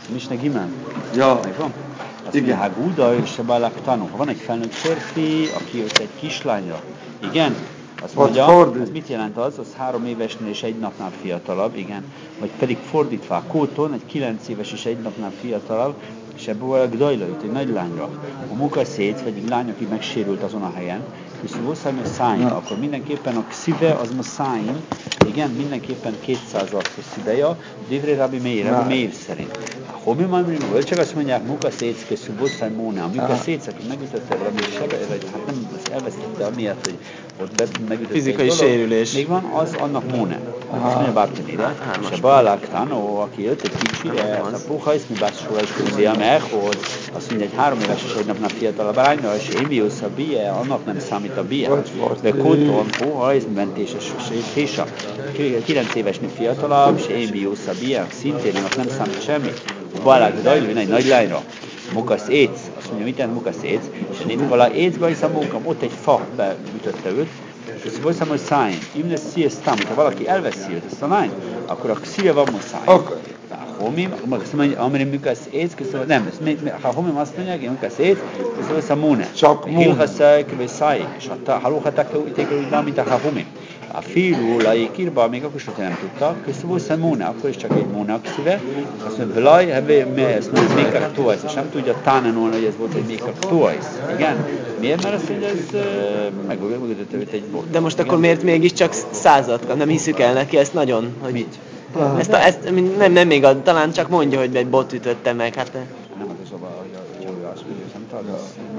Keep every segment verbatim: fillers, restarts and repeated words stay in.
Misne Gimel. Ja. Megvan? Azt Igen. mondja, Haguda és a Balaktanó. Ha van egy felnőtt férfi, aki jött egy kislányra, igen, azt mondja, az mit jelent az? Az három évesnél és egy napnál fiatalabb, igen. Vagy pedig fordítva, a Kóton egy kilenc éves és egy napnál fiatalabb, és ebből a Gdajla jött egy nagy lányra. A Mukaszét, vagy egy lány, aki megsérült azon a helyen, és Vuszájm a szájn, akkor mindenképpen a szíve az ma szájn, igen, mindenképpen kétszázas a szíveja, Divré Rabbi Meir, Rabbi Meir szerint. Homi Mamrim, vagy csak azt mondják, Mukaszéc, készül Vuszájm Móna. A Mukaszéc, aki megütötte valami sebe, vagy hát nem, az elvesztette amiatt, hogy ott be, megütötte fizikai egy dolog, sérülés. még van, az annak Móna. Azt mondja Bártenére, és a Baláktánó, aki jött egy kicsire, az a Puhajsz, mi bászsóra is kúzia meghoz, azt mondja, egy három éves és egy napnál fiatalabb lányra, és Émiusz a bie, annak nem számít a bie. De Kóton, Puhajsz, mentéses Tésa, kilenc évesnél fiatalabb, és Émiusz a bie, szintén annak nem számít semmi. A Balák Dajlőn egy nagy lányra. Mukasz éc, azt mondja, mit jelent mukasz éc? És itt vala écba is a munkam, ott egy fa beütötte őt, és azt mondja, hogy szájn, imne szíjesztám, hogyha valaki elveszi őt, ezt a lány, akkor a szíve van most szájn. Homim, azt mondja, amire mukasz éc, köszönöm, nem, ha homim azt mondja, hogy mukasz éc, köszönöm, a múne. Csak múne. Hilhaszak, vagy száj, és ha halóhatak, úgy úgy van, mint a homim. A fiú laikírba még akkor sem nem tudta, köszönöm, múna, akkor is csak egy múna szíve, azt mondja, laj, ezt mondja, mékak tuajsz, és nem tudja tánanolni, hogy ez volt egy mékak tuajsz. Igen? Miért? Mert azt mondja, ez megütötte őt egy bot. De most akkor miért mégiscsak század? Nem hiszük el neki ezt nagyon? Hogy mit? Ezt, a, ezt nem, nem még, a, talán csak mondja, hogy egy bot ütötte meg. Hát, nem az az a hogy azt mondja, nem tudom,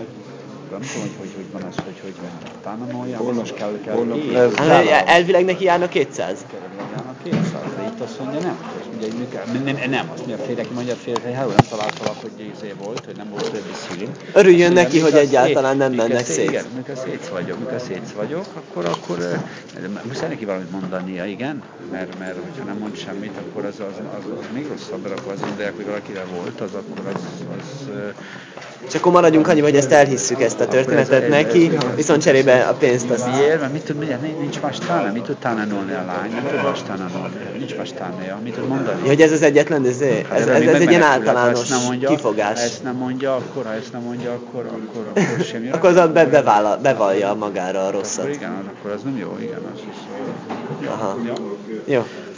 nem tudom, hogy hogy van az, hogy hogy van. Tánanolja, most kell, kell hát, elvileg neki járna kétszáz. Járna kétszáz, de itt azt mondja, nem. Azt mondja, hogy nem, nem, nem, azt mondja, félre, aki mondja, félre, hogy nem találtalak, hogy izé volt, hogy nem volt többi szílim. Örüljön neki, hogy egyáltalán nem mennek szét. Igen, mikor szétsz vagyok, mikor szétsz vagyok, akkor, akkor muszáj neki valamit mondania, igen, mert, mert hogyha nem mond semmit, akkor az, az, az, az még rosszabb, mert akkor azt mondják, hogy valakivel volt, az akkor az... az és akkor maradjunk annyi, hogy ezt elhisszük, ezt a történetet ez, neki, ez, ez, viszont cserébe a pénzt azt... Miért? Mert mit tud, miért? Nincs más tána, mit tud tánanolni a lány, nem tud más tánanolni, nincs más tánja, mit tud mondani? Ja, hogy ez az egyetlen, ez, hát ez, ez, ez egy ilyen általános ha mondja, kifogás. Ha ezt nem mondja, akkor, ha ezt nem mondja, akkor, akkor, akkor semmi. Akkor az be, bevállal, bevallja magára a rosszat. Akkor igen, akkor az nem jó, igen, az is. Aha. Jó.